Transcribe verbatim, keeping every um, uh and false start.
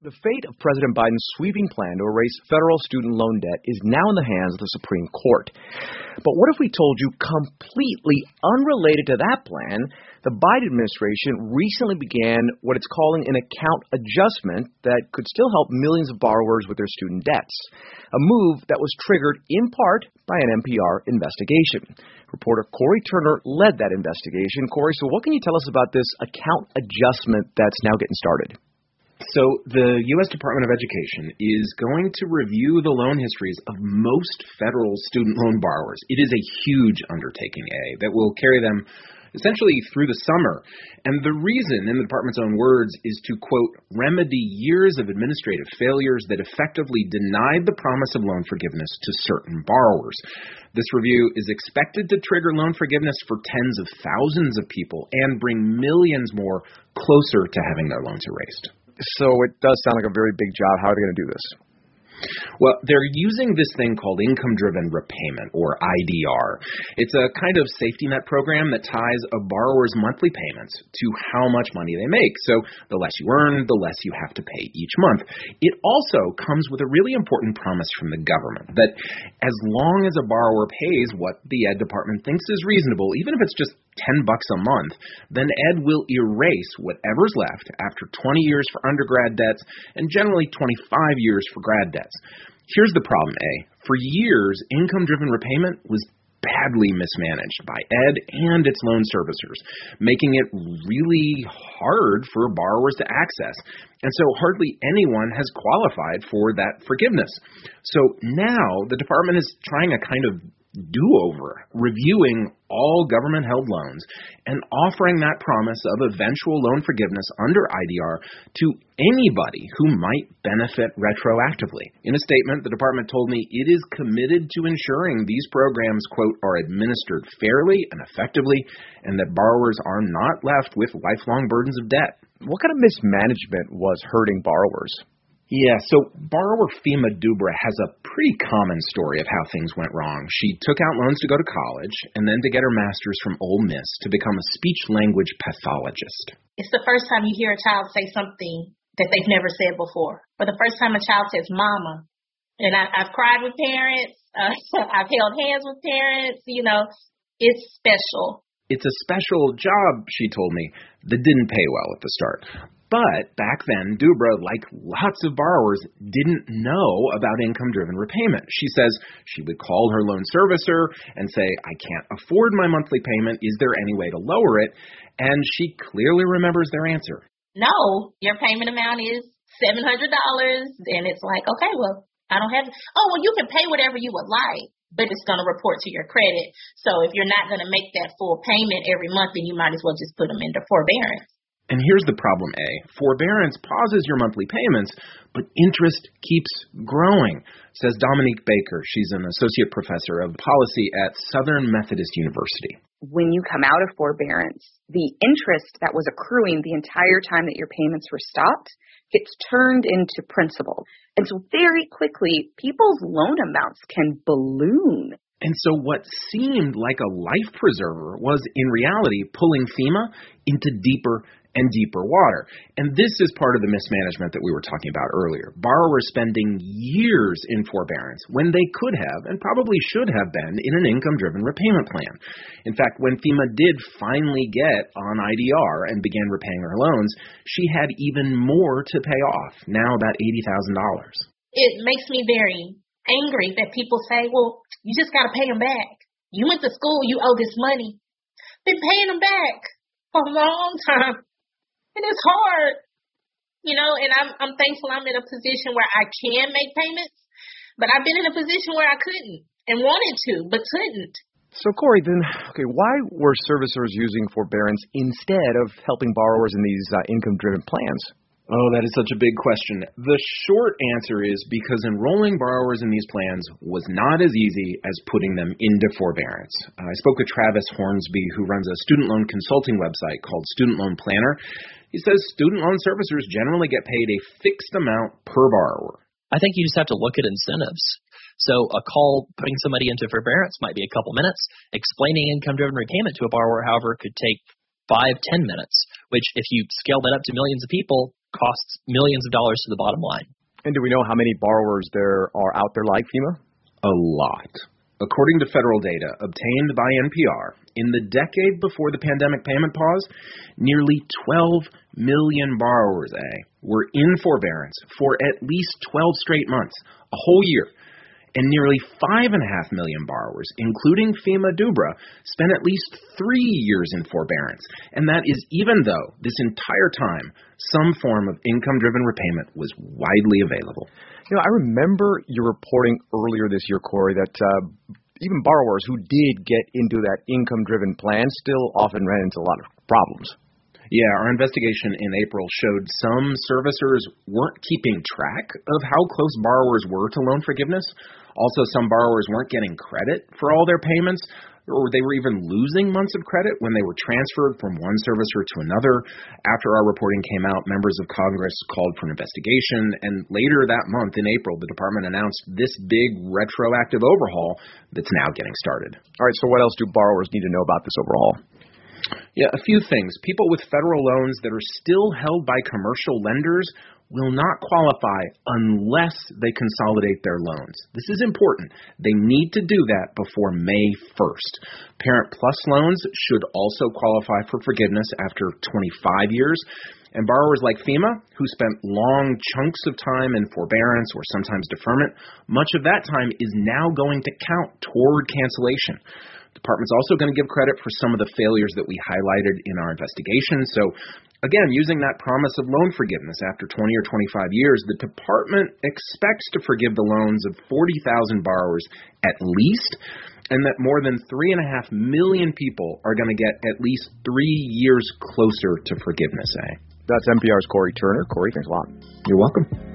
The fate of President Biden's sweeping plan to erase federal student loan debt is now in the hands of the Supreme Court. But what if we told you, completely unrelated to that plan, the Biden administration recently began what it's calling an account adjustment that could still help millions of borrowers with their student debts, a move that was triggered in part by an N P R investigation. Reporter Corey Turner led that investigation. Corey, so what can you tell us about this account adjustment that's now getting started? So the U S Department of Education is going to review the loan histories of most federal student loan borrowers. It is a huge undertaking, A, that will carry them essentially through the summer. And the reason, in the department's own words, is to, quote, remedy years of administrative failures that effectively denied the promise of loan forgiveness to certain borrowers. This review is expected to trigger loan forgiveness for tens of thousands of people and bring millions more closer to having their loans erased. So it does sound like a very big job. How are they going to do this? Well, they're using this thing called income-driven repayment, or I D R. It's a kind of safety net program that ties a borrower's monthly payments to how much money they make. So the less you earn, the less you have to pay each month. It also comes with a really important promise from the government that as long as a borrower pays what the Ed Department thinks is reasonable, even if it's just ten bucks a month, then Ed will erase whatever's left after twenty years for undergrad debts and generally twenty-five years for grad debts. Here's the problem, A. For years, income-driven repayment was badly mismanaged by Ed and its loan servicers, making it really hard for borrowers to access. And so hardly anyone has qualified for that forgiveness. So now the department is trying a kind of do-over, reviewing all government-held loans and offering that promise of eventual loan forgiveness under I D R to anybody who might benefit retroactively. In a statement, the department told me it is committed to ensuring these programs, quote, are administered fairly and effectively and that borrowers are not left with lifelong burdens of debt. What kind of mismanagement was hurting borrowers? Yeah, so borrower Fema Dubra has a pretty common story of how things went wrong. She took out loans to go to college and then to get her master's from Ole Miss to become a speech-language pathologist. It's the first time you hear a child say something that they've never said before. For the first time a child says, mama. And I, I've cried with parents. Uh, I've held hands with parents. You know, it's special. It's a special job, she told me, that didn't pay well at the start. But back then, Dubra, like lots of borrowers, didn't know about income-driven repayment. She says she would call her loan servicer and say, I can't afford my monthly payment. Is there any way to lower it? And she clearly remembers their answer. No, your payment amount is seven hundred dollars. And it's like, okay, well, I don't have, oh, well, you can pay whatever you would like, but it's going to report to your credit. So if you're not going to make that full payment every month, then you might as well just put them into forbearance. And here's the problem, A. Forbearance pauses your monthly payments, but interest keeps growing, says Dominique Baker. She's an associate professor of policy at Southern Methodist University. When you come out of forbearance, the interest that was accruing the entire time that your payments were stopped gets turned into principal. And so very quickly, people's loan amounts can balloon. And so what seemed like a life preserver was, in reality, pulling FEMA into deeper and deeper water. And this is part of the mismanagement that we were talking about earlier. Borrowers spending years in forbearance when they could have and probably should have been in an income-driven repayment plan. In fact, when FEMA did finally get on I D R and began repaying her loans, she had even more to pay off, now about eighty thousand dollars. It makes me very angry that people say, well, you just got to pay them back. You went to school, you owe this money. Been paying them back for a long time. And it's hard, you know, and I'm I'm thankful I'm in a position where I can make payments, but I've been in a position where I couldn't and wanted to, but couldn't. So, Corey, then, okay, why were servicers using forbearance instead of helping borrowers in these uh, income-driven plans? Oh, that is such a big question. The short answer is because enrolling borrowers in these plans was not as easy as putting them into forbearance. Uh, I spoke with Travis Hornsby, who runs a student loan consulting website called Student Loan Planner. He says student loan servicers generally get paid a fixed amount per borrower. I think you just have to look at incentives. So a call putting somebody into forbearance might be a couple minutes. Explaining income-driven repayment to a borrower, however, could take five, ten minutes, which if you scale that up to millions of people, costs millions of dollars to the bottom line. And do we know how many borrowers there are out there like FEMA? A lot. According to federal data obtained by N P R, in the decade before the pandemic payment pause, nearly twelve million borrowers A, were in forbearance for at least twelve straight months, a whole year. And nearly five point five million borrowers, including FEMA DUBRA, spent at least three years in forbearance. And that is even though this entire time some form of income-driven repayment was widely available. You know, I remember you reporting earlier this year, Corey, that uh, even borrowers who did get into that income-driven plan still often ran into a lot of problems. Yeah, our investigation in April showed some servicers weren't keeping track of how close borrowers were to loan forgiveness. Also, some borrowers weren't getting credit for all their payments, or they were even losing months of credit when they were transferred from one servicer to another. After our reporting came out, members of Congress called for an investigation, and later that month, in April, the department announced this big retroactive overhaul that's now getting started. All right, so what else do borrowers need to know about this overhaul? Yeah, a few things. People with federal loans that are still held by commercial lenders will not qualify unless they consolidate their loans. This is important. They need to do that before May first. Parent Plus loans should also qualify for forgiveness after twenty-five years. And borrowers like FEMA, who spent long chunks of time in forbearance or sometimes deferment, much of that time is now going to count toward cancellation. The department's also going to give credit for some of the failures that we highlighted in our investigation. So, again, using that promise of loan forgiveness after twenty or twenty-five years, the department expects to forgive the loans of forty thousand borrowers at least, and that more than three point five million people are going to get at least three years closer to forgiveness. Eh? That's N P R's Corey Turner. Corey, thanks a lot. You're welcome.